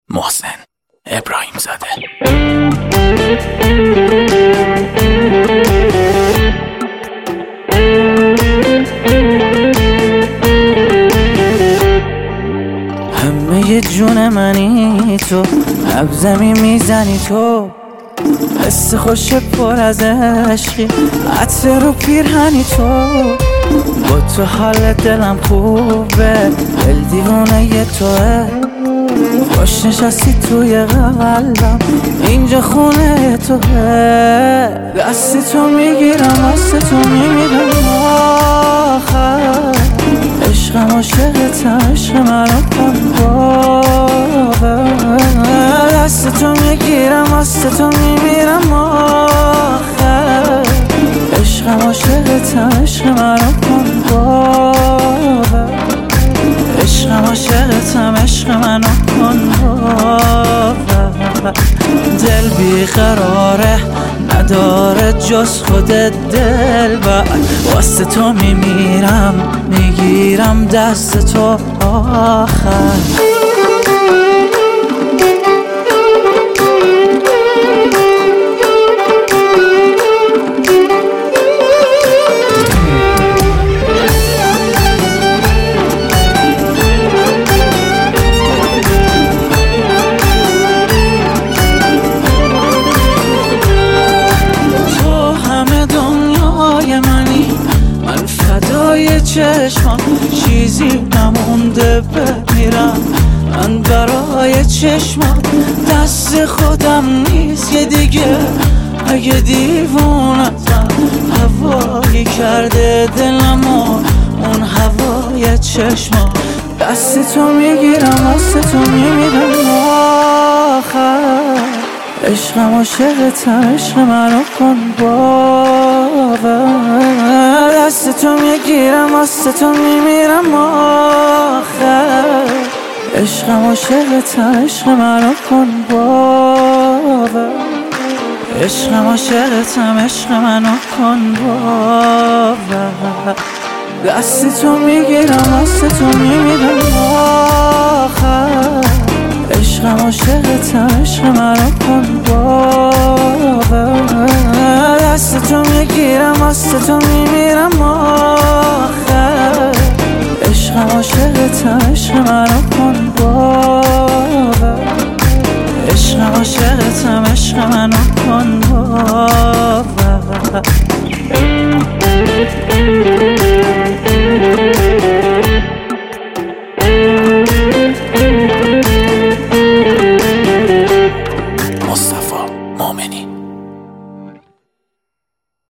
محسن ابراهیم زاده. همه جون منی تو، زمین میزنی تو، حس خوش پر از عشقی، عطر رو پیرهنی تو، با تو حال دلم خوبه، دل دیوانه توه، خوش نشستی توی قلبم، اینجا خونه توه، دست تو میگیرم دست تو میمیرم آخر، عشقم عاشقتم عشق منو کن باور، دست تو میگیرم دست تو میمیرم آخر، عشقم عاشقتم عشق منو کن باور، عشقم عاشقتم عشق منو کن باور، دل بیقراره نداره جز خودت دلبر، واسه تو میمیرم میگیرم دست تو آخر. چشمم چیزی نمونده بمیرم، من برای چشمم دست خودم نیست یه دیگه، اگه دیوونتم هوایی کرده دلم و اون هوای چشمم، دست تو میگیرم دست تو میمیرم آخر، عشقم عاشقتم عشق منو کن باور، دست تو میگیرم دست تو میمیرم آخر، عشقم عاشقتم عشق منو کن باور، عشقم عاشقتم عشق منو کن باور، دست تو میگیرم دست تو میمیرم آخر، عشقم عاشقتم عشق منو کن باور، دست تو میگیرم دست تو میمیرم آخر، عشقم عاشقتم عشق منو کن باور، عشقم عاشقتم عشق منو کن باور.